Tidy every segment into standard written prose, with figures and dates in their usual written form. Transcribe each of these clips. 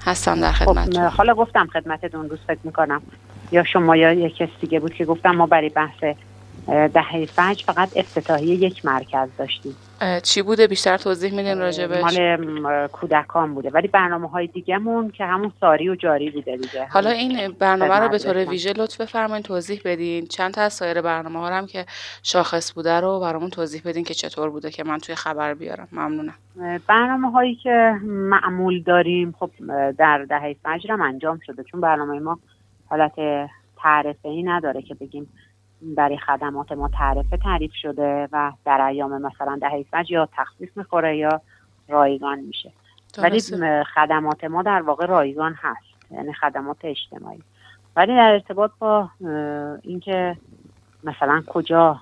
هستم در خب خدمتتون. حالا گفتم خدمتتون، روز فکر میکنم یا شما یا یک کس دیگه بود که گفتم ما برای بحث دهه فجر فقط افتتاحیه یک مرکز داشتیم. چی بوده بیشتر توضیح میدین راجبش؟ مال کودکان بوده، ولی برنامه‌های دیگه‌مون که همون ساری و جاری بوده دیگه. حالا این برنامه رو به طور ویژه لطف بفرمایید توضیح بدین. چند تا از سایر برنامه‌ها رو هم که شاخص بوده رو برامون توضیح بدین که چطور بوده که من توی خبر بیارم. ممنونم. برنامه‌هایی که معمول داریم خب در دهه فجر هم انجام شده، چون برنامه ما حالت تعرفه‌ای نداره که بگیم برای خدمات ما تعریف شده و در ایام مثلا دهه فجر یا تخصیص میخوره یا رایگان میشه. ولی خدمات ما در واقع رایگان هست، یعنی خدمات اجتماعی. ولی در ارتباط با اینکه مثلا کجا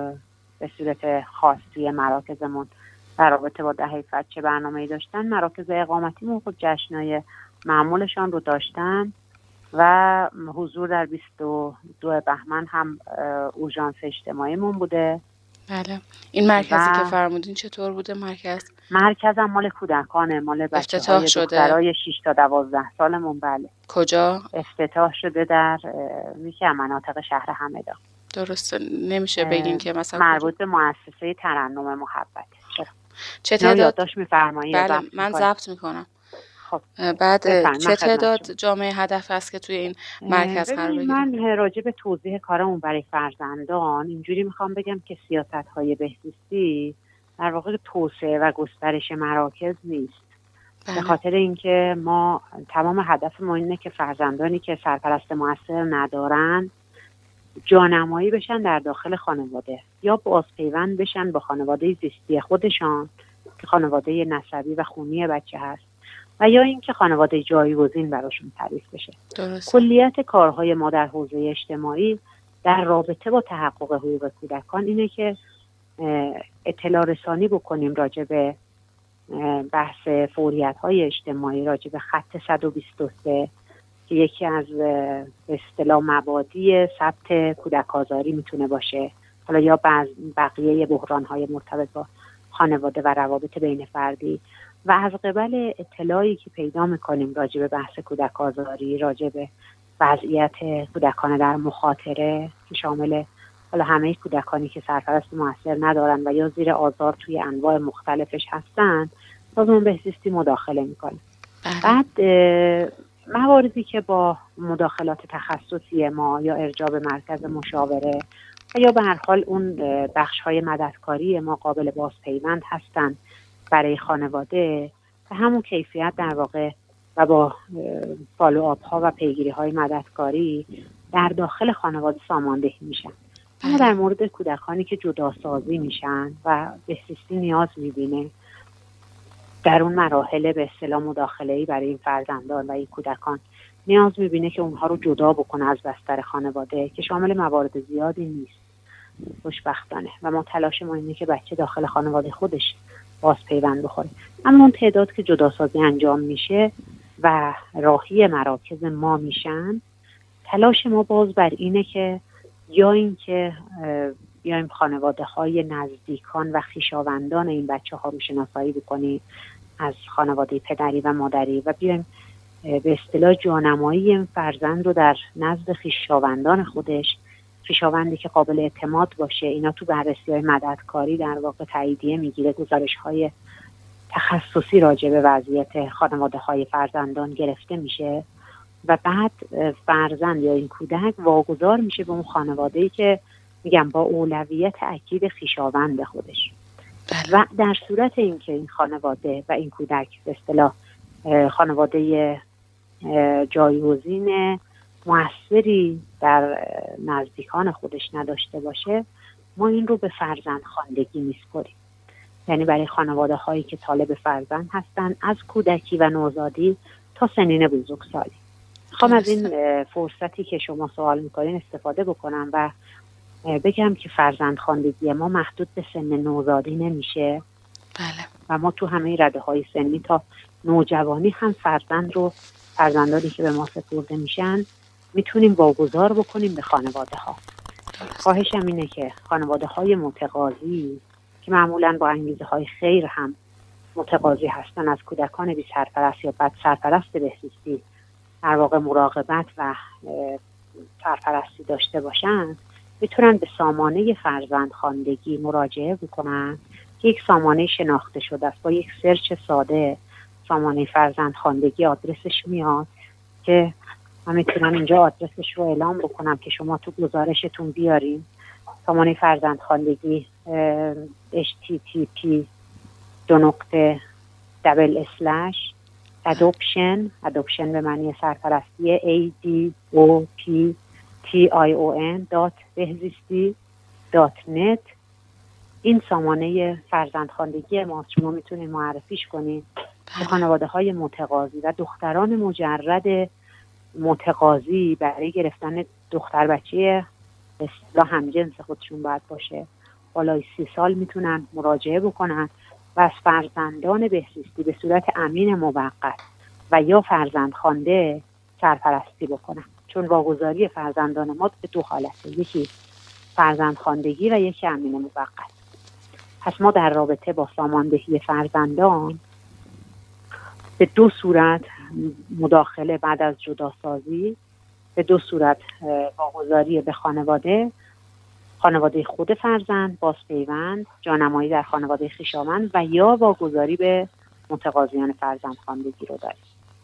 به صورت خاص توی مراکزمون در رابطه با دهه فجر چه برنامه‌ای داشتن، مراکز اقامتیمون خود جشن‌های معمولشان رو داشتن و حضور در 22 بهمن هم اورژانس اجتماعیمون بوده. بله. این مرکزی که فرمودین چطور بوده؟ مرکز هم مال کودکانه، مال بچه‌های دخترای 6 تا 12 سالمون. بله. کجا؟ افتتاح شده در یکی از مناطق شهر همدان. درسته. نمیشه بگین که مثلا مربوط به مؤسسه ترنم محبت. چه تعداد یادداشت می‌فرمایید؟ بله من ضبط میکنم. خب بعد چه تعداد جامعه هدف هست که توی این مرکز قرار بگیره؟ من راجع به توضیح کارمون برای فرزندان اینجوری میخوام بگم که سیاست‌های بهزیستی در واقع توسعه و گسترش مراکز نیست. به خاطر اینکه ما تمام هدف ما اینه که فرزندانی که سرپرست مؤثر ندارن جانمایی بشن در داخل خانواده یا بازپیوند بشن با خانواده زیستی خودشان که خانواده نسبی و خونی بچه هست و یا اینکه خانواده جایگزین براشون تعریف بشه. درست. کلیت کارهای ما در حوزه اجتماعی در رابطه با تحقق حقوق کودکان اینه که اطلاع رسانی بکنیم راجع به بحث فوریت‌های اجتماعی، راجع به خط 123 که یکی از به اصطلاح مبادی ثبت کودک آزاری میتونه باشه، حالا یا بقیه بحران‌های مرتبط با خانواده و روابط بین فردی، و از قبل اطلاعی که پیدا میکنیم راجع به بحث کودک آزاری، راجع به وضعیت کودکان در مخاطره که شامل حالا همه کودکانی که سرپرست مؤثر ندارن و یا زیر آزار توی انواع مختلفش هستن، سازمان بهزیستی مداخله میکنه. بعد مواردی که با مداخلات تخصصی ما یا ارجاع به مرکز مشاوره و یا به هر حال اون بخش‌های مددکاری ما قابل بازپیوند هستن برای خانواده و همون کیفیت در واقع و با فالوآپ ها و پیگیری های مددکاری در داخل خانواده ساماندهی میشن. اما در مورد کودکانی که جداسازی میشن و بهزیستی نیاز میبینه در اون مراحل به اصطلاح مداخله‌ای برای این فرزندان و این کودکان نیاز میبینه که اونها رو جدا بکنه از بستر خانواده که شامل موارد زیادی نیست خوشبختانه، و ما تلاش ما اینه که بچه داخل خانواده خودش باز پیوند بخوره. اما اون تعداد که جداسازی انجام میشه و راهی مراکز ما میشن، تلاش ما باز بر اینه که یا اینکه بیایم خانواده های نزدیکان و خویشاوندان این بچه ها رو شناسایی بکنیم از خانواده پدری و مادری و بیایم به اصطلاح جانمایی این فرزند رو در نزد خویشاوندان خودش، خویشاوندی که قابل اعتماد باشه. اینا تو بررسی‌های مددکاری در واقع تاییدیه میگیره، گزارش‌های تخصصی راجع به وضعیت خانواده‌های فرزندان گرفته میشه و بعد فرزند یا این کودک واگذار میشه به اون خانواده‌ای که میگم با اولویت اکید خویشاوند خودش. و در صورت اینکه این خانواده و این کودک به اصطلاح خانواده جایگزین مؤثری در نزدیکان خودش نداشته باشه، ما این رو به فرزند خواندگی میسپاریم. یعنی برای خانواده هایی که طالب فرزند هستن از کودکی و نوزادی تا سنین بزرگسالی. میخوام از این فرصتی که شما سوال میکنین استفاده بکنم و بگم که فرزند خواندگی ما محدود به سن نوزادی نمیشه. بله. و ما تو همه رده های سنی تا نوجوانی هم فرزندانی که به ما سپرده میشن میتونیم واگذار بکنیم به خانواده ها. خواهشم اینه که خانواده های متقاضی که معمولاً با انگیزه های خیر هم متقاضی هستن از کودکان بی سرپرست یا بد سرپرست بهزیستی در واقع مراقبت و سرپرستی داشته باشن، میتونن به سامانه فرزندخواندگی مراجعه بکنن که یک سامانه شناخته شده است. با یک سرچ ساده سامانه فرزندخواندگی آدرسش میاد که من میتونم اینجا آدرسش رو اعلام بکنم که شما تو گزارشتون بیارین. سامانه فرزندخواندگی http://adoption به معنی سرپرستی adoption.behzisti.net این سامانه فرزندخواندگی ماست. شما میتونید معرفیش کنید به خانواده های متقاضی و دختران مجرد متقاضی برای گرفتن دختر بچه به اصطلاح همجنس خودشون باید باشه، بالای 30 سال میتونن مراجعه بکنن و از فرزندان بهزیستی به صورت امین موقت و یا فرزندخوانده سرپرستی بکنن. چون واگذاری فرزندان ما به دو حالته، یکی فرزندخواندگی و یکی امین موقت. پس ما در رابطه با ساماندهی فرزندان به دو صورت مداخله بعد از جداسازی، به دو صورت واگذاری به خانواده خود فرزند، بازپیوند، جانمایی در خانواده خویشاوند و یا واگذاری به متقاضیان فرزندخواندگی رو داریم.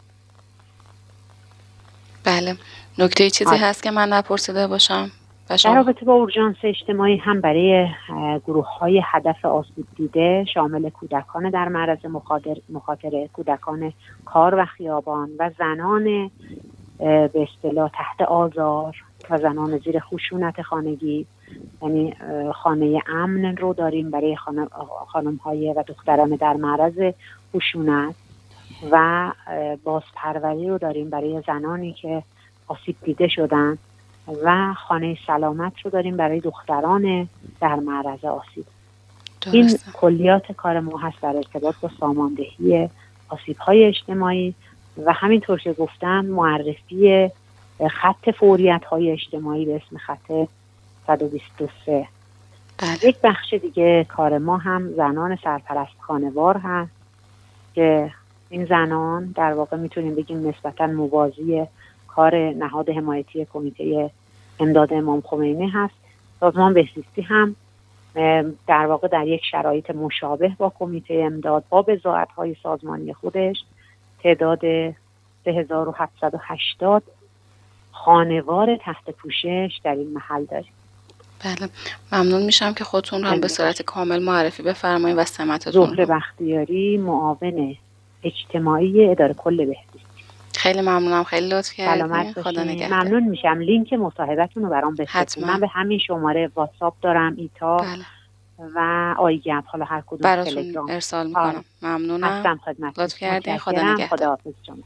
بله. نکته چیزی هست که من نپرسیده باشم؟ در رابطه با اورژانس اجتماعی هم برای گروه‌های هدف آسیب دیده شامل کودکان در معرض مخاطره، کودکان کار و خیابان و زنان به اصطلاح تحت آزار و زنان زیر خشونت خانگی، یعنی خانه امن رو داریم برای خانم‌های و دختران در معرض خشونت و بازپروری رو داریم برای زنانی که آسیب دیده شدن و خانه سلامت رو داریم برای دختران در معرض آسیب. این کلیات کار ما هست در ارتباط با ساماندهی آسیب‌های اجتماعی و همینطور که گفتم معرفی خط فوریت‌های اجتماعی به اسم خط 123. یک بخش دیگه کار ما هم زنان سرپرست خانوار هست که این زنان در واقع میتونیم بگیم نسبتاً موازی کار نهاد حمایتی کمیته امداد امام خمینی هست. سازمان بهزیستی هم در واقع در یک شرایط مشابه با کمیته امداد با بضاعت‌های سازمانی خودش تعداد 3780 خانوار تحت پوشش در این محل داریم. بله، ممنون میشم که خودتون هم به صورت کامل معرفی بفرمایید و سمتتون. زهره بختیاری، معاون اجتماعی اداره کل بهزیستی. خیلی ممنونم، خیلی لطف کردین. خدا نگهدار. ممنون میشم. لینک مصاحبتون رو برام بفرستید. من به همین شماره واتساپ دارم، ایتا و آیگپ، حالا هر کدوم براتون تلگرام ارسال میکنم. ممنونم. هستم خدمتتون. لطف کردین. خدا نگهدار. خداحافظ شما.